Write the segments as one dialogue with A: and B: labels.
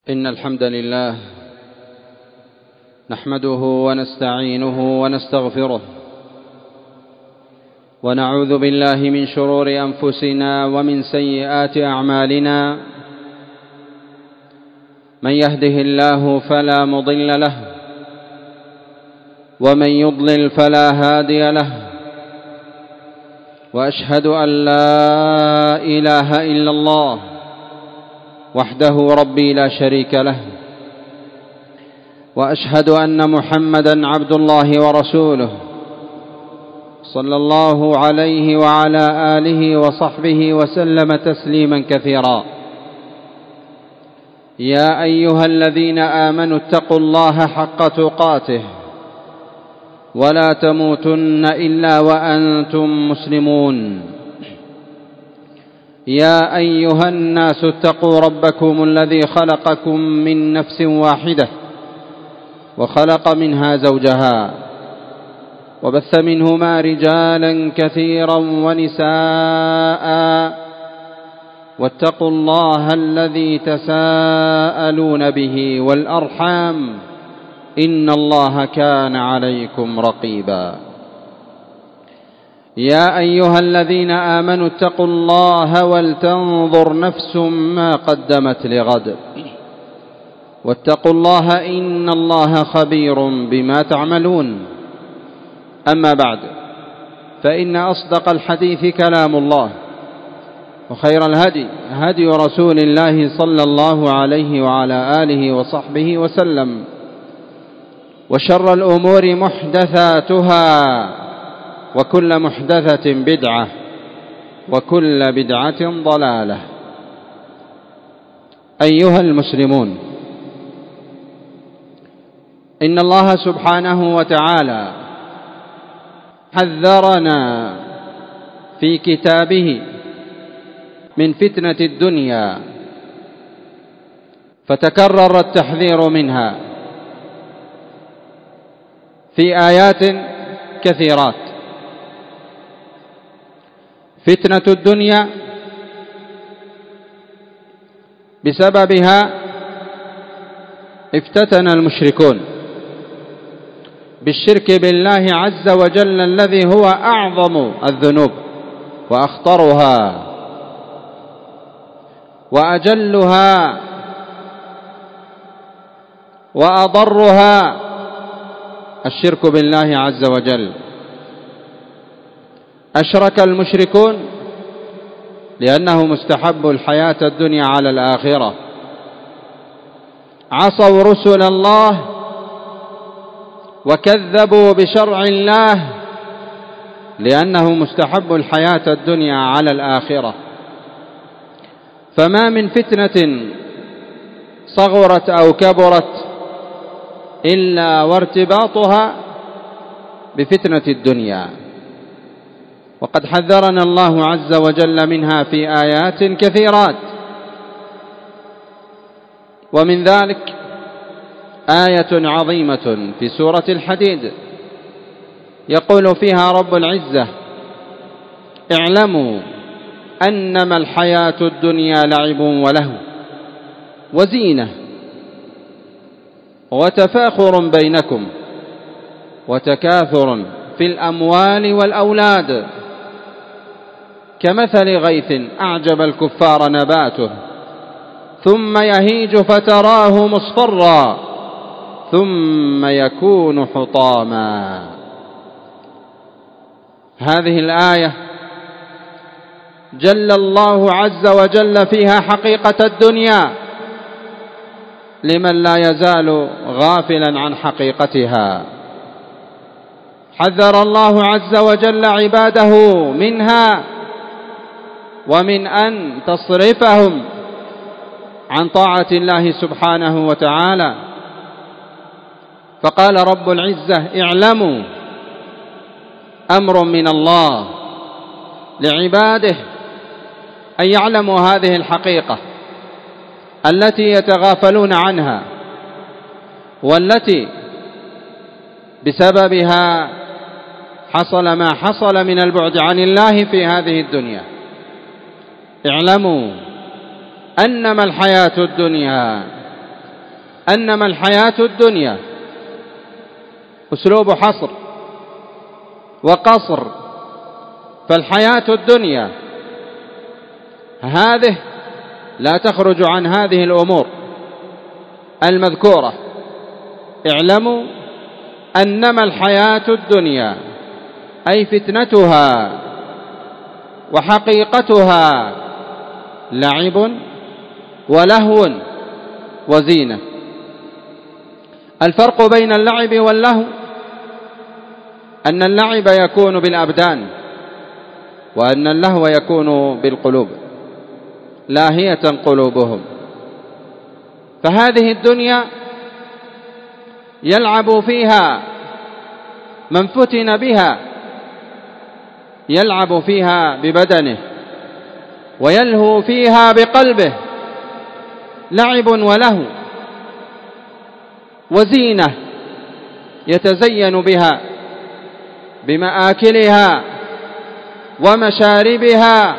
A: إن الحمد لله نحمده ونستعينه ونستغفره ونعوذ بالله من شرور أنفسنا ومن سيئات أعمالنا. من يهده الله فلا مضل له ومن يضلل فلا هادي له، وأشهد أن لا إله إلا الله وحده ربي لا شريك له، وأشهد أن محمدًا عبد الله ورسوله صلى الله عليه وعلى آله وصحبه وسلم تسليمًا كثيرا. يا أيها الذين آمنوا اتقوا الله حق تقاته ولا تموتن إلا وأنتم مسلمون. يا أيها الناس اتقوا ربكم الذي خلقكم من نفس واحدة وخلق منها زوجها وبث منهما رجالا كثيرا ونساء، واتقوا الله الذي تساءلون به والأرحام إن الله كان عليكم رقيبا. يا أيها الذين آمنوا اتقوا الله ولتنظر نفس ما قدمت لغد واتقوا الله إن الله خبير بما تعملون. أما بعد، فإن أصدق الحديث كلام الله، وخير الهدي هدي رسول الله صلى الله عليه وعلى آله وصحبه وسلم، وشر الأمور محدثاتها، وكل محدثة بدعة، وكل بدعة ضلالة. أيها المسلمون، إن الله سبحانه وتعالى حذرنا في كتابه من فتنة الدنيا، فتكرر التحذير منها في آيات كثيرات. فتنة الدنيا بسببها افتتن المشركون بالشرك بالله عز وجل، الذي هو أعظم الذنوب وأخطرها وأجلها وأضرها الشرك بالله عز وجل. أشرك المشركون لأنه مستحب الحياة الدنيا على الآخرة، عصوا رسل الله وكذبوا بشرع الله لأنه مستحب الحياة الدنيا على الآخرة. فما من فتنة صغرت أو كبرت إلا وارتباطها بفتنة الدنيا، وقد حذرنا الله عز وجل منها في آيات كثيرات. ومن ذلك آية عظيمة في سورة الحديد يقول فيها رب العزة: اعلموا أنما الحياة الدنيا لعب ولهو وزينة وتفاخر بينكم وتكاثر في الأموال والأولاد كمثل غيث أعجب الكفار نباته ثم يهيج فتراه مصفرا ثم يكون حطاما. هذه الآية جل الله عز وجل فيها حقيقة الدنيا لمن لا يزال غافلا عن حقيقتها. حذر الله عز وجل عباده منها ومن أن تصرفهم عن طاعة الله سبحانه وتعالى، فقال رب العزة: اعلموا، أمر من الله لعباده أن يعلموا هذه الحقيقة التي يتغافلون عنها، والتي بسببها حصل ما حصل من البعد عن الله في هذه الدنيا. اعلموا أنما الحياة الدنيا أنما الحياة الدنيا أسلوب حصر وقصر، فالحياة الدنيا هذه لا تخرج عن هذه الأمور المذكورة. اعلموا أنما الحياة الدنيا أي فتنتها وحقيقتها لعب ولهو وزينة. الفرق بين اللعب واللهو أن اللعب يكون بالأبدان وأن اللهو يكون بالقلوب، لاهية قلوبهم. فهذه الدنيا يلعب فيها من فتن بها، يلعب فيها ببدنه ويلهو فيها بقلبه، لعب ولهو وزينة يتزين بها بمآكلها ومشاربها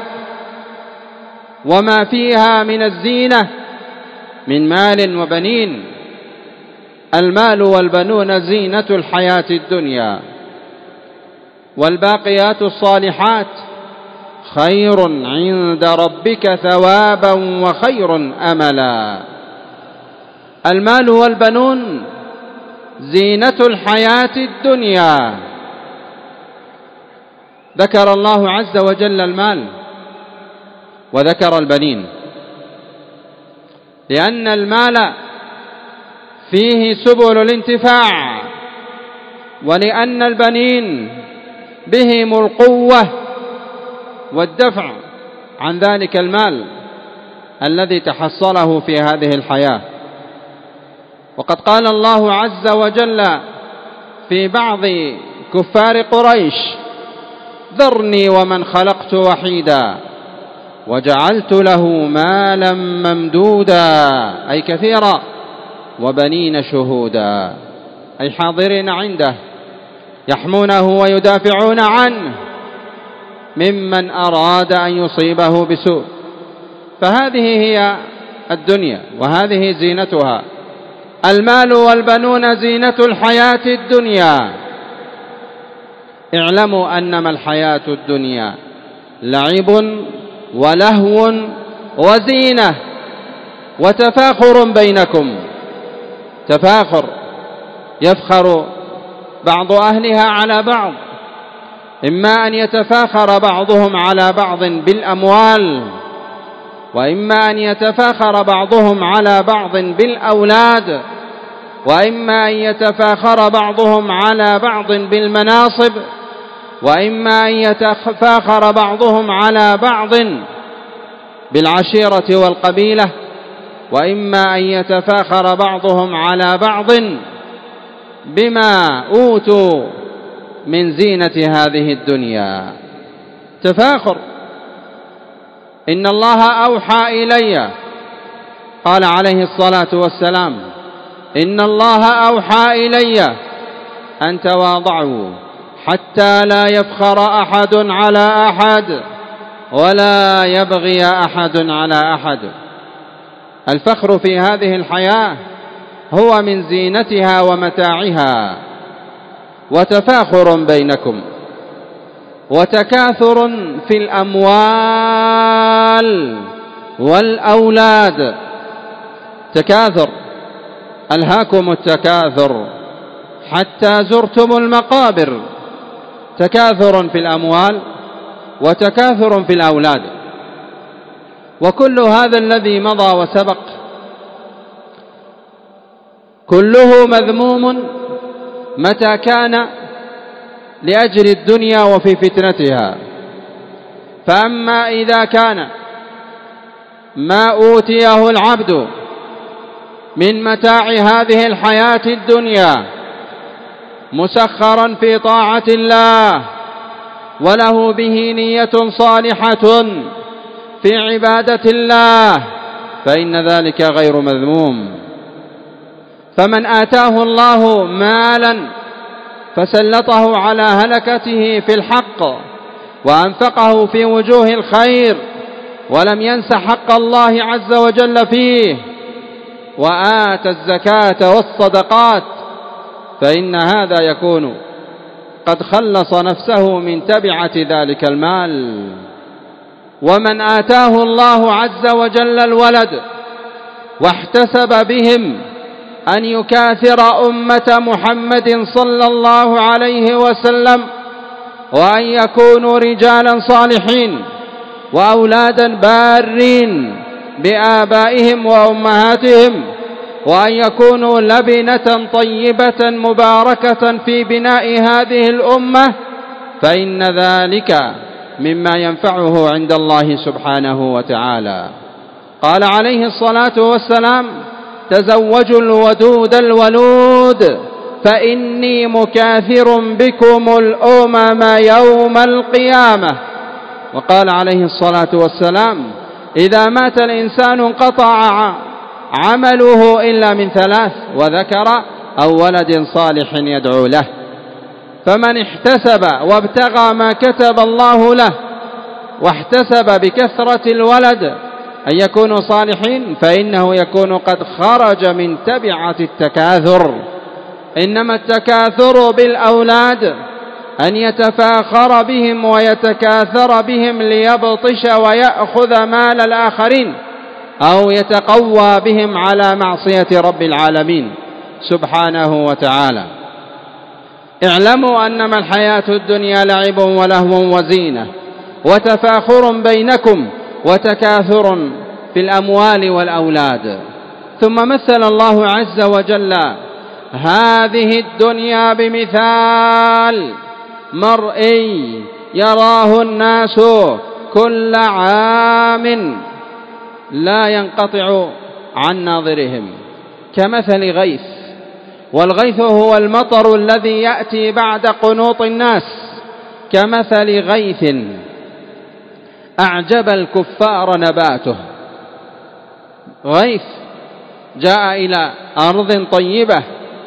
A: وما فيها من الزينة من مال وبنين. المال والبنون زينة الحياة الدنيا، والباقيات الصالحات خير عند ربك ثوابا وخير أملا. المال والبنون زينة الحياة الدنيا. ذكر الله عز وجل المال وذكر البنين، لأن المال فيه سبل الانتفاع، ولأن البنين بهم القوة والدفع عن ذلك المال الذي تحصله في هذه الحياة. وقد قال الله عز وجل في بعض كفار قريش: ذرني ومن خلقت وحيدا وجعلت له مالا ممدودا، أي كثيرا، وبنين شهودا، أي حاضرين عنده يحمونه ويدافعون عنه ممن أراد أن يصيبه بسوء. فهذه هي الدنيا وهذه زينتها. المال والبنون زينة الحياة الدنيا. اعلموا أنما الحياة الدنيا لعب ولهو وزينة وتفاخر بينكم، تفاخر يفخر بعض أهلها على بعض، إما أن يتفاخر بعضهم على بعض بالأموال، وإما أن يتفاخر بعضهم على بعض بالأولاد، وإما أن يتفاخر بعضهم على بعض بالمناصب، وإما أن يتفاخر بعضهم على بعض بالعشيرة والقبيلة، وإما أن يتفاخر بعضهم على بعض بما أوتوا من زينة هذه الدنيا. تفاخر. إن الله أوحى إلي، قال عليه الصلاة والسلام: إن الله أوحى إلي أن تواضعوا حتى لا يفخر أحد على أحد ولا يبغي أحد على أحد. الفخر في هذه الحياة هو من زينتها ومتاعها، وتفاخر بينكم وتكاثر في الأموال والأولاد. تكاثر، ألهاكم التكاثر حتى زرتم المقابر. تكاثر في الأموال وتكاثر في الأولاد. وكل هذا الذي مضى وسبق كله مذموم متى كان لأجل الدنيا وفي فتنتها. فأما إذا كان ما أوتيه العبد من متاع هذه الحياة الدنيا مسخرا في طاعة الله وله به نية صالحة في عبادة الله فإن ذلك غير مذموم. فمن آتاه الله مالا فسلطه على هلكته في الحق وأنفقه في وجوه الخير ولم ينس حق الله عز وجل فيه، وآتى الزكاة والصدقات فإن هذا يكون قد خلص نفسه من تبعة ذلك المال. ومن آتاه الله عز وجل الولد واحتسب بهم أن يكاثر أمة محمد صلى الله عليه وسلم وأن يكونوا رجالا صالحين وأولادا بارين بآبائهم وأمهاتهم، وأن يكونوا لبنة طيبة مباركة في بناء هذه الأمة، فإن ذلك مما ينفعه عند الله سبحانه وتعالى. قال عليه الصلاة والسلام: تزوجوا الودود الولود فإني مكاثر بكم الأمم يوم القيامة. وقال عليه الصلاة والسلام: إذا مات الإنسان انقطع عمله إلا من ثلاث، وذكر: أو ولد صالح يدعو له. فمن احتسب وابتغى ما كتب الله له واحتسب بكثرة الولد أن يكونوا صالحين فإنه يكون قد خرج من تبعة التكاثر. إنما التكاثر بالأولاد أن يتفاخر بهم ويتكاثر بهم ليبطش ويأخذ مال الآخرين، أو يتقوى بهم على معصية رب العالمين سبحانه وتعالى. اعلموا أنما الحياة الدنيا لعب ولهو وزينة وتفاخر بينكم وتكاثر في الأموال والأولاد. ثم مثل الله عز وجل هذه الدنيا بمثال مرئي يراه الناس كل عام لا ينقطع عن ناظرهم، كمثل غيث، والغيث هو المطر الذي يأتي بعد قنوط الناس، كمثل غيث أعجب الكفار نباته. غيث جاء إلى أرض طيبة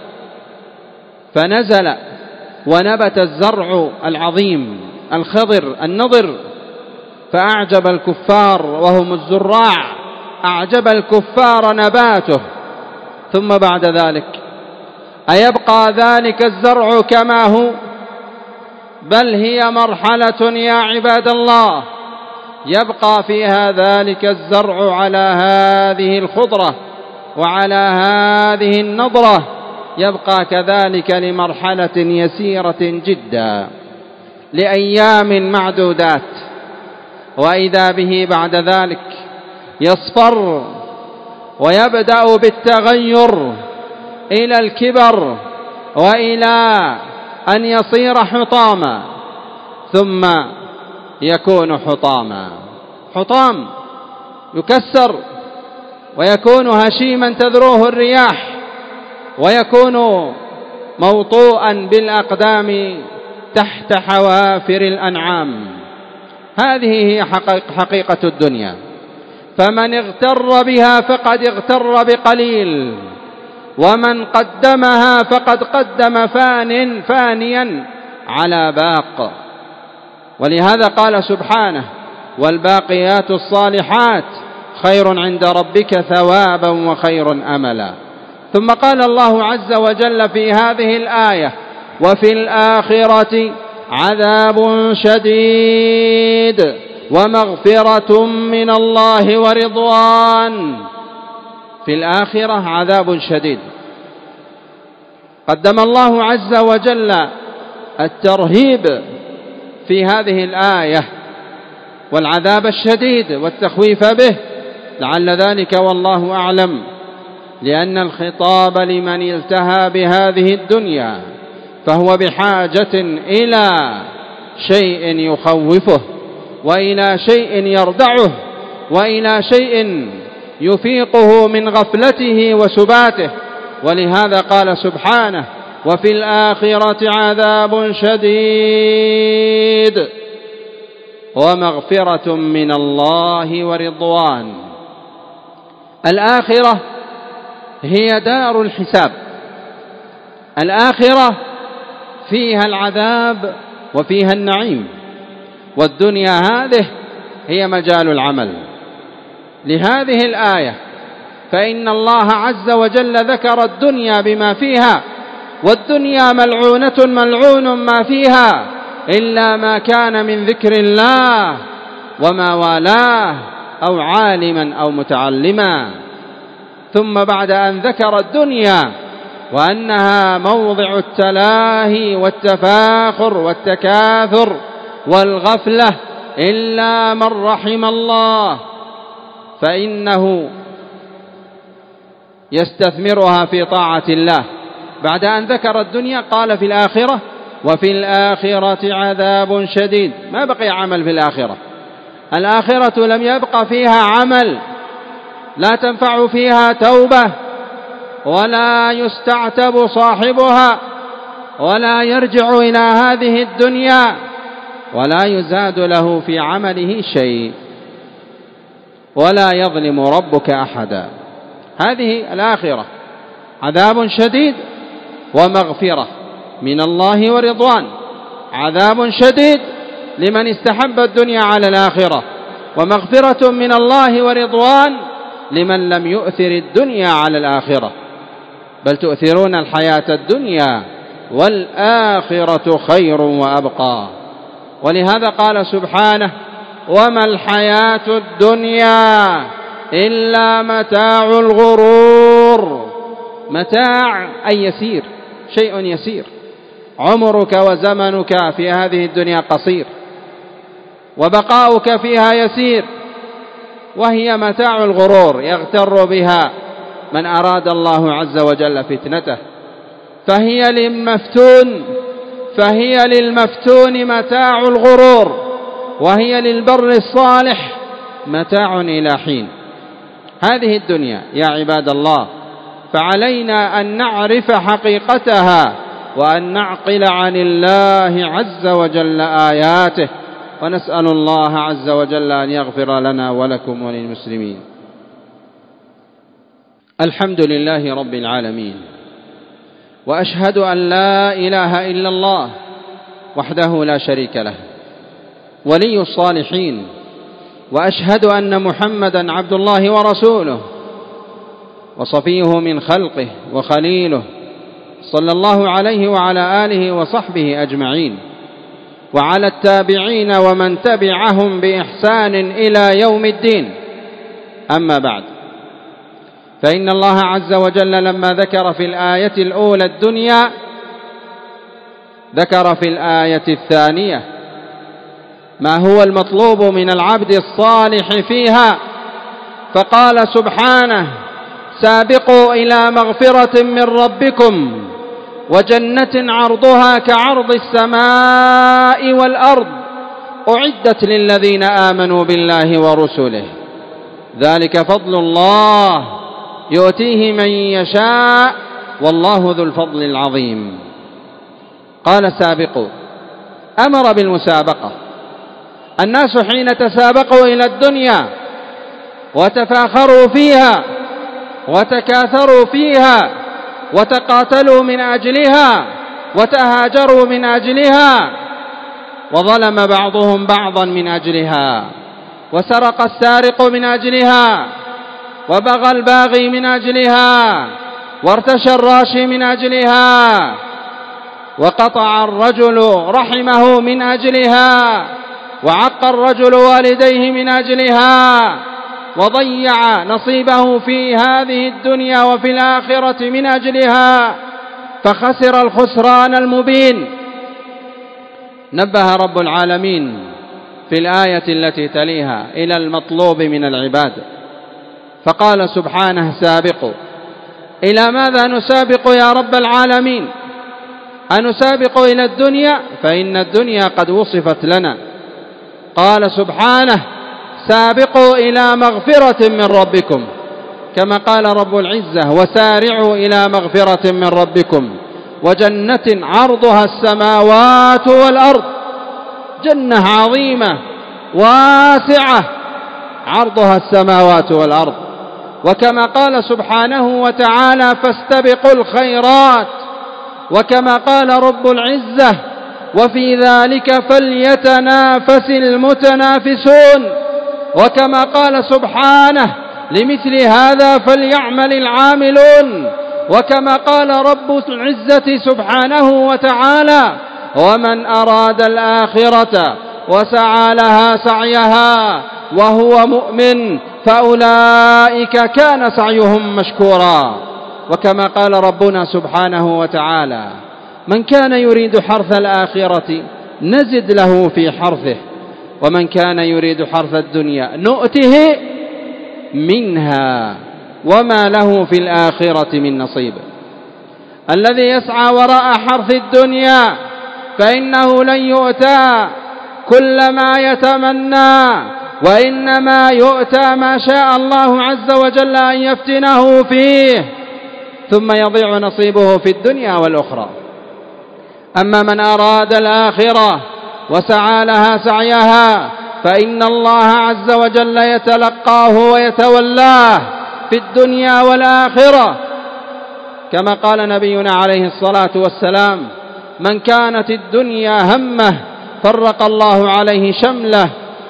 A: فنزل ونبت الزرع العظيم الخضر النضر، فأعجب الكفار وهم الزراع، أعجب الكفار نباته. ثم بعد ذلك أيبقى ذلك الزرع كما هو؟ بل هي مرحلة يا عباد الله يبقى فيها ذلك الزرع على هذه الخضرة وعلى هذه النضرة، يبقى كذلك لمرحلة يسيرة جدا لأيام معدودات، وإذا به بعد ذلك يصفر ويبدأ بالتغير إلى الكبر وإلى أن يصير حطاما، ثم يكون حطاما، حطام يكسر ويكون هشيما تذروه الرياح، ويكون موطوءا بالأقدام تحت حوافر الأنعام. هذه هي حقيقة الدنيا، فمن اغتر بها فقد اغتر بقليل، ومن قدمها فقد قدم فانيا على باق. ولهذا قال سبحانه: والباقيات الصالحات خير عند ربك ثوابا وخير أملا. ثم قال الله عز وجل في هذه الآية: وفي الآخرة عذاب شديد ومغفرة من الله ورضوان. في الآخرة عذاب شديد. قدم الله عز وجل الترهيب في هذه الآية والعذاب الشديد والتخويف به، لعل ذلك والله أعلم لأن الخطاب لمن التهى بهذه الدنيا فهو بحاجة إلى شيء يخوفه، وإلى شيء يردعه، وإلى شيء يفيقه من غفلته وسباته. ولهذا قال سبحانه: وفي الآخرة عذاب شديد ومغفرة من الله ورضوان. الآخرة هي دار الحساب، الآخرة فيها العذاب وفيها النعيم، والدنيا هذه هي مجال العمل. لهذه الآية فإن الله عز وجل ذكر الدنيا بما فيها، والدنيا ملعونة ملعون ما فيها إلا ما كان من ذكر الله وما والاه أو عالما أو متعلما. ثم بعد أن ذكر الدنيا وأنها موضع التلاهي والتفاخر والتكاثر والغفلة إلا من رحم الله فإنه يستثمرها في طاعة الله. بعد أن ذكر الدنيا قال في الآخرة: وفي الآخرة عذاب شديد. ما بقي عمل في الآخرة. الآخرة لم يبق فيها عمل، لا تنفع فيها توبة، ولا يستعتب صاحبها، ولا يرجع إلى هذه الدنيا، ولا يزاد له في عمله شيء، ولا يظلم ربك أحدا. هذه الآخرة عذاب شديد ومغفرة من الله ورضوان. عذاب شديد لمن استحب الدنيا على الآخرة، ومغفرة من الله ورضوان لمن لم يؤثر الدنيا على الآخرة، بل تؤثرون الحياة الدنيا والآخرة خير وأبقى. ولهذا قال سبحانه: وما الحياة الدنيا إلا متاع الغرور. متاع أي يسير، شيء يسير. عمرك وزمنك في هذه الدنيا قصير، وبقاؤك فيها يسير، وهي متاع الغرور يغتر بها من أراد الله عز وجل فتنته. فهي للمفتون متاع الغرور، وهي للبر الصالح متاع إلى حين. هذه الدنيا يا عباد الله فعلينا أن نعرف حقيقتها، وأن نعقل عن الله عز وجل آياته، ونسأل الله عز وجل أن يغفر لنا ولكم وللمسلمين. الحمد لله رب العالمين، وأشهد أن لا إله إلا الله وحده لا شريك له ولي الصالحين، وأشهد أن محمدا عبد الله ورسوله وصفيه من خلقه وخليله، صلى الله عليه وعلى آله وصحبه أجمعين، وعلى التابعين ومن تبعهم بإحسان إلى يوم الدين. أما بعد، فإن الله عز وجل لما ذكر في الآية الأولى الدنيا ذكر في الآية الثانية ما هو المطلوب من العبد الصالح فيها، فقال سبحانه: سابقوا إلى مغفرة من ربكم وجنة عرضها كعرض السماء والأرض أعدت للذين آمنوا بالله ورسله ذلك فضل الله يؤتيه من يشاء والله ذو الفضل العظيم. قال: سابقوا، أمر بالمسابقة. الناس حين تسابقوا إلى الدنيا وتفاخروا فيها وتكاثروا فيها وتقاتلوا من أجلها وتهاجروا من أجلها، وظلم بعضهم بعضا من أجلها، وسرق السارق من أجلها، وبغى الباغي من أجلها، وارتشى الراشي من أجلها، وقطع الرجل رحمه من أجلها، وعق الرجل والديه من أجلها، وضيع نصيبه في هذه الدنيا وفي الآخرة من أجلها، فخسر الخسران المبين. نبه رب العالمين في الآية التي تليها إلى المطلوب من العباد، فقال سبحانه: سابقوا. إلى ماذا نسابق يا رب العالمين؟ أنسابق إلى الدنيا؟ فإن الدنيا قد وصفت لنا. قال سبحانه: سابقوا إلى مغفرة من ربكم، كما قال رب العزة: وسارعوا إلى مغفرة من ربكم وجنة عرضها السماوات والأرض. جنة عظيمة واسعة عرضها السماوات والأرض. وكما قال سبحانه وتعالى: فاستبقوا الخيرات. وكما قال رب العزة: وفي ذلك فليتنافس المتنافسون. وكما قال سبحانه: لمثل هذا فليعمل العاملون. وكما قال رب العزة سبحانه وتعالى: ومن أراد الآخرة وسعى لها سعيها وهو مؤمن فأولئك كان سعيهم مشكورا. وكما قال ربنا سبحانه وتعالى: من كان يريد حرث الآخرة نزد له في حرثه ومن كان يريد حرث الدنيا نؤته منها وما له في الآخرة من نصيب. الذي يسعى وراء حرث الدنيا فإنه لن يؤتى كل ما يتمنى، وإنما يؤتى ما شاء الله عز وجل أن يفتنه فيه ثم يضيع نصيبه في الدنيا والأخرى. أما من أراد الآخرة وسعى لها سعيها فإن الله عز وجل يتلقاه ويتولاه في الدنيا والآخرة، كما قال نبينا عليه الصلاة والسلام: من كانت الدنيا همه فرق الله عليه شمله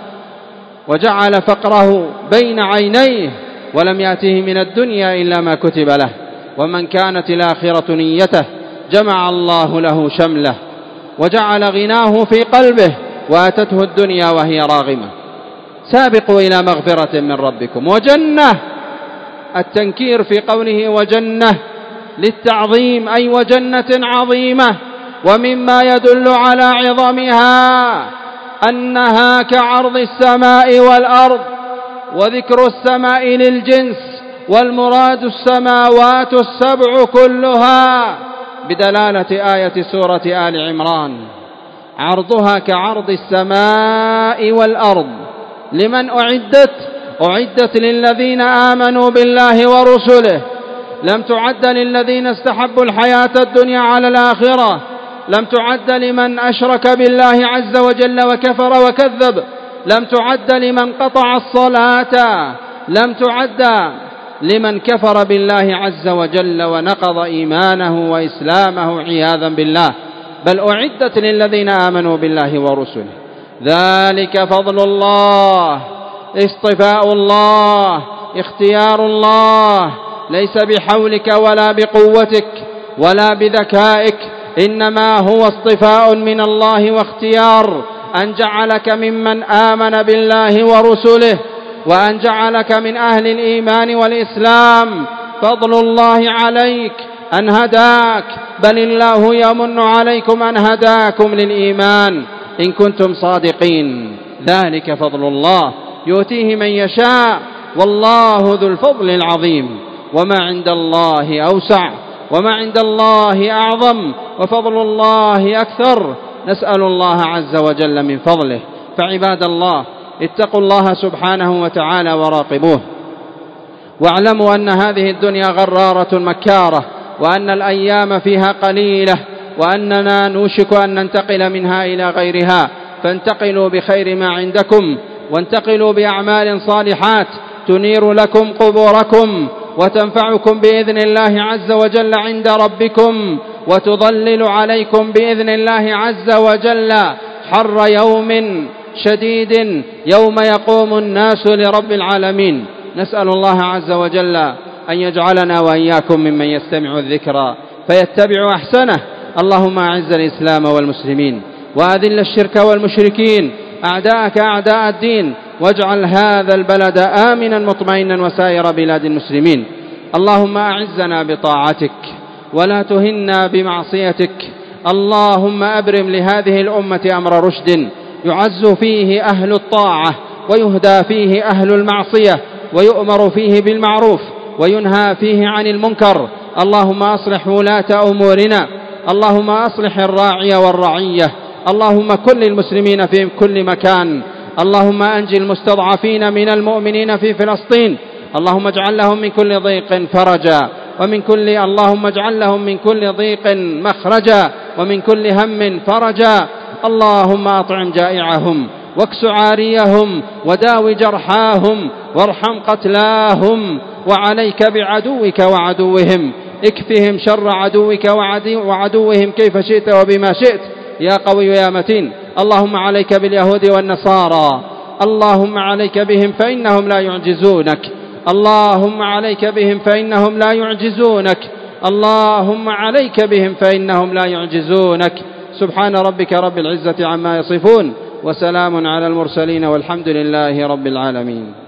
A: وجعل فقره بين عينيه ولم يأته من الدنيا إلا ما كتب له، ومن كانت الآخرة نيته جمع الله له شمله وجعل غناه في قلبه وأتته الدنيا وهي راغمة. سابقوا إلى مغفرة من ربكم وجنة، التنكير في قوله وجنة للتعظيم، أي وجنة عظيمة. ومما يدل على عظمها أنها كعرض السماء والأرض، وذكر السماء للجنس، والمراد السماوات السبع كلها بدلالة آية سورة آل عمران: عرضها كعرض السماء والأرض. لمن أعدت؟ أعدت للذين آمنوا بالله ورسله، لم تعد للذين استحبوا الحياة الدنيا على الآخرة، لم تعد لمن أشرك بالله عز وجل وكفر وكذب، لم تعد لمن قطع الصلاة، لم تعد لمن كفر بالله عز وجل ونقض إيمانه وإسلامه عياذا بالله، بل أعدت للذين آمنوا بالله ورسله. ذلك فضل الله، اصطفاء الله، اختيار الله، ليس بحولك ولا بقوتك ولا بذكائك، إنما هو اصطفاء من الله واختيار، أن جعلك ممن آمن بالله ورسله وأن جعلك من أهل الإيمان والإسلام. فضل الله عليك أن هداك، بل الله يمن عليكم أن هداكم للإيمان إن كنتم صادقين. ذلك فضل الله يؤتيه من يشاء والله ذو الفضل العظيم. وما عند الله أوسع وما عند الله أعظم وفضل الله أكثر. نسأل الله عز وجل من فضله. فعباد الله، اتقوا الله سبحانه وتعالى وراقبوه، واعلموا أن هذه الدنيا غرارة مكارة، وأن الأيام فيها قليلة، وأننا نوشك أن ننتقل منها إلى غيرها. فانتقلوا بخير ما عندكم، وانتقلوا بأعمال صالحات تنير لكم قبوركم وتنفعكم بإذن الله عز وجل عند ربكم، وتظلل عليكم بإذن الله عز وجل حر يوم شديد يوم يقوم الناس لرب العالمين. نسأل الله عز وجل أن يجعلنا وإياكم ممن يستمع الذكر فيتبع أحسنه. اللهم أعز الإسلام والمسلمين، وأذل الشرك والمشركين، أعداءك أعداء الدين، واجعل هذا البلد آمنا مطمئنا وسائر بلاد المسلمين. اللهم أعزنا بطاعتك ولا تهنا بمعصيتك. اللهم أبرم لهذه الأمة أمر رشد يعز فيه أهل الطاعة ويهدى فيه أهل المعصية، ويؤمر فيه بالمعروف وينهى فيه عن المنكر. اللهم أصلح ولاة أمورنا، اللهم أصلح الراعي والرعية، اللهم كل المسلمين في كل مكان. اللهم أنجي المستضعفين من المؤمنين في فلسطين، اللهم اجعل لهم من كل ضيق فرجا، اللهم اجعل لهم من كل ضيق مخرجا، ومن كل هم فرجا. اللهم أطعم جائعهم واكس عاريهم وداو جرحاهم وارحم قتلاهم، وعليك بعدوك وعدوهم، اكفهم شر عدوك وعدوهم كيف شئت وبما شئت يا قوي يا متين. اللهم عليك باليهود والنصارى، اللهم عليك بهم فإنهم لا يعجزونك. اللهم عليك بهم فإنهم لا يعجزونك، اللهم عليك بهم فإنهم لا يعجزونك. سبحان ربك رب العزة عما يصفون، وسلام على المرسلين، والحمد لله رب العالمين.